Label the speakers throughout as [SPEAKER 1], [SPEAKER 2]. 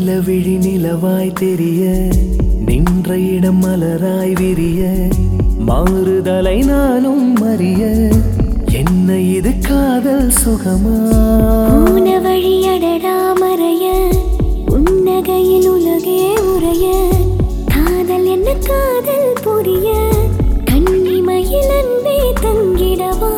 [SPEAKER 1] நீலவிழி நிலவாய் தெரிய நின்ற இடம் மலராய் விரிய மாறுதலை நானும் அறிய என்ன இது காதல் சுகமா
[SPEAKER 2] போன வழியடடா மறைய உன்னகையில் உலகே உறைய காதல் என்ன காதல் புரிய கண்ணிமையில் அன்பே தங்கிடவா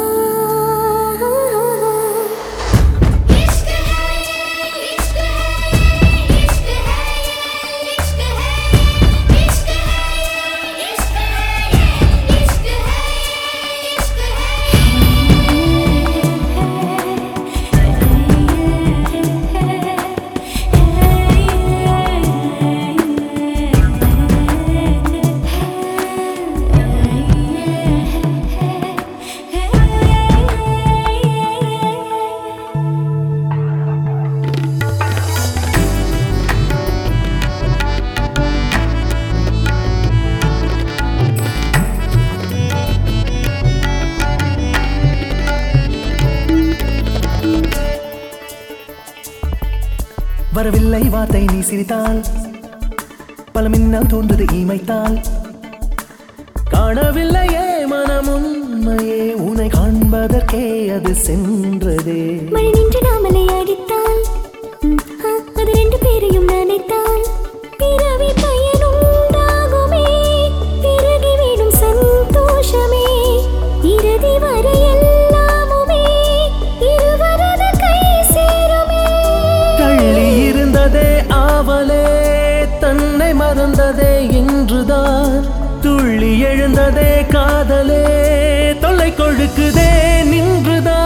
[SPEAKER 1] வரவில்லை வார்த்தை நீ சிரித்தால் பல மின்னல் தோன்றது இமைத்தால் காணவில்லையே மனம் உண்மையே உன்னை காண்பதற்கே அது சென்றதே
[SPEAKER 2] மழை நின்று நாமலை அடித்தால் அது ரெண்டு பேரையும் நினைத்தால் பிறவி பயனுண்டாகுமே பிறகு வேணும் சந்தோஷமே இறுதி வரை எல்லாமுமே இருவரது கை சேருமே
[SPEAKER 1] தள்ளி இருந்ததே ஆவலே தன்னை மறந்ததே இன்றுதான் துள்ளி எழுந்ததே காதலே தொல்லை கொழுக்குதே நின்றுதான்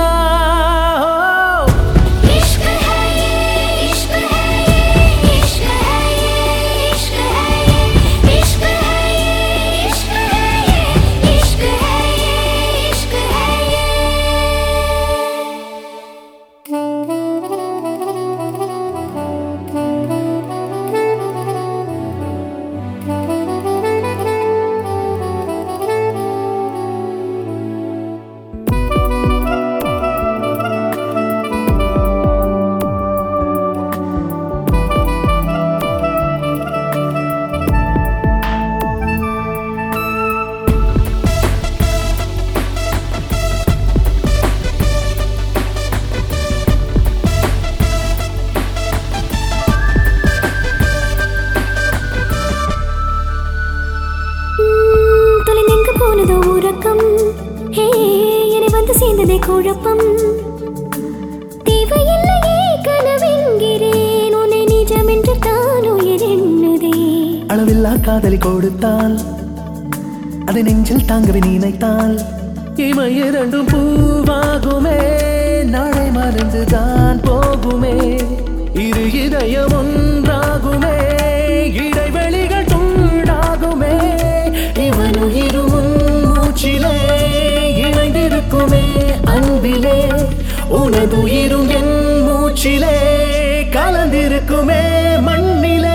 [SPEAKER 1] சேர்ந்ததே குழப்பம் தேவையில்லையே கனவென்கிறேன் உன்னை நிஜம் என்று தான் உயிர் எண்ணுதே அளவில்லா காதலி கொடுத்தால் அதை நெஞ்சில் தாங்கவே நினைத்தால் இவை இரண்டும் பூவாகுமே நாளை மறந்துதான் போகுமே இரு இதயம் ஒன்றாகுமே இடைவெளிகள் துண்டாகுமே இவன் உயிரும் மூச்சிலே இணைந்திருக்குமே அன்பிலே உனது உயிரும் என் மூச்சிலே கலந்திருக்குமே மண்ணிலே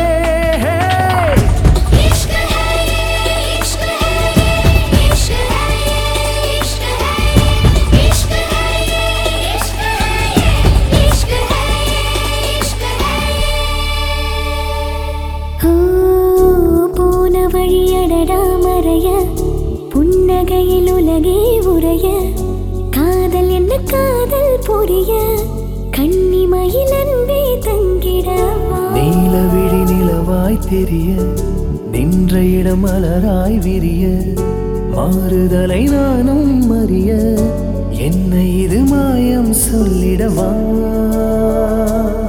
[SPEAKER 2] போன வழியடடா மறைய புன்னகையில் உலகே உறைய காதல் என்ன காதல் புரிய கண்ணிமையில் அன்பே தங்கிடவா
[SPEAKER 1] நீலவிழி நிலவாய் தெரிய நின்ற இடம் மலராய் விரிய மாறுதலை நானும் அறிய என்ன இது மாயம் சொல்லிடவா